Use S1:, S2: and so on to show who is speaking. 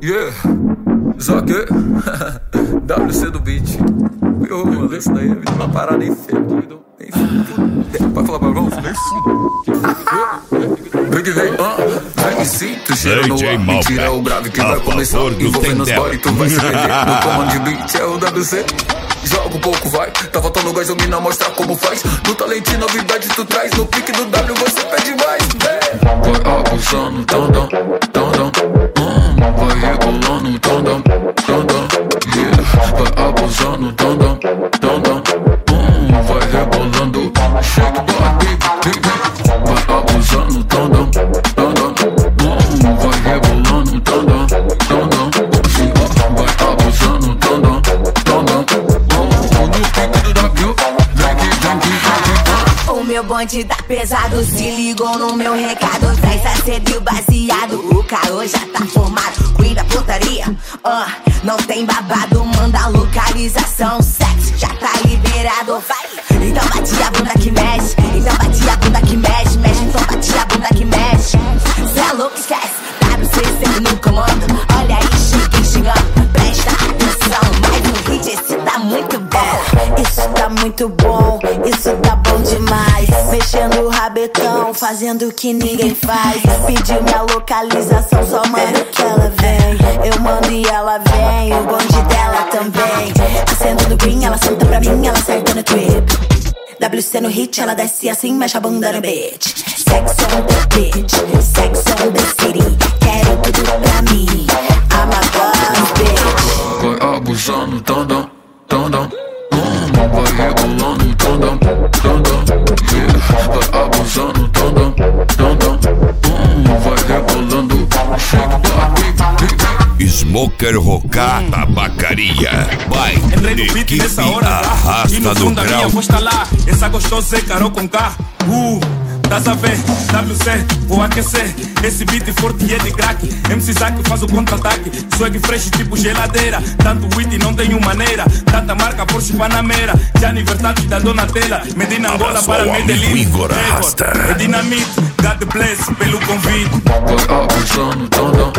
S1: Yeah, só que WC do beat. Eu, mano, isso daí é uma parada infeliz. Pode falar palavrão? Vem que vem, vem sim, tu cheira no ar. Mentira, é o grave que vai começar. Envolvendo os body, tu vai se perder. No comando de beat é o WC. Joga um pouco, vai. Tá faltando gás, eu mina mostrar como faz. No talento e novidade tu traz. No pique do W você pede mais. Vai abusando, tandam, tandam. Vai rebolando, tandam, tandam. Yeah. Vai abusando, tandam, tandam. Vai rebolando, shake body. Vai abusando, tandam, tandam. Vai rebolando, tandam, tandam. Vai abusando, tandam, tandam.
S2: O meu bonde tá pesado, se ligou no meu recado. Traz acedo e o baseado, o caô já tá formado. Cuida putaria, não tem babado. Manda localização, sexo já tá liberado. Vai, então bate a bunda que mexe. Então bate a bunda que mexe, mexe. Então bate a bunda que mexe. Cê é louco, esquece, WC sempre no comando. Olha aí, cheguei chegando, presta atenção. Mais um hit, esse tá muito bom. Isso tá muito bom, isso tá bom demais. Mexendo o rabetão, fazendo o que ninguém faz. Pediu minha localização, só manda que ela vem. Eu mando e ela vem, o bonde dela também. Acendo no green, ela senta pra mim, ela acerta no trip. WC no hit, ela desce assim, mexe a bunda no beat. Sex on the beach, sex on the city. Quero tudo pra mim, I'm a boss bitch.
S1: Vai abusando, tandam, tandam. Vai rebolando, tandam, tandam. Yeah. Vai abusando, tandam, tandam. Vai rebolando, shake body.
S3: Smoker Rocar Tabacaria. Vai, equipe
S4: nessa hora,
S3: arrasta no grau.
S4: Vou instalar, essa gostosa é Carol com K. Tás a ver, WC, vou aquecer. Esse beat forte e é de crack. MC Zack faz o contra-ataque. Swag fresh tipo geladeira. Tanto wit não tenho maneira. Tanta marca Porsche Panamera. Gianni Versace da Donatella. Medina Angola para Medellín.
S3: Igor Arrasta.
S4: É dinamite, God bless pelo convite.
S1: Vai abusando, tandam,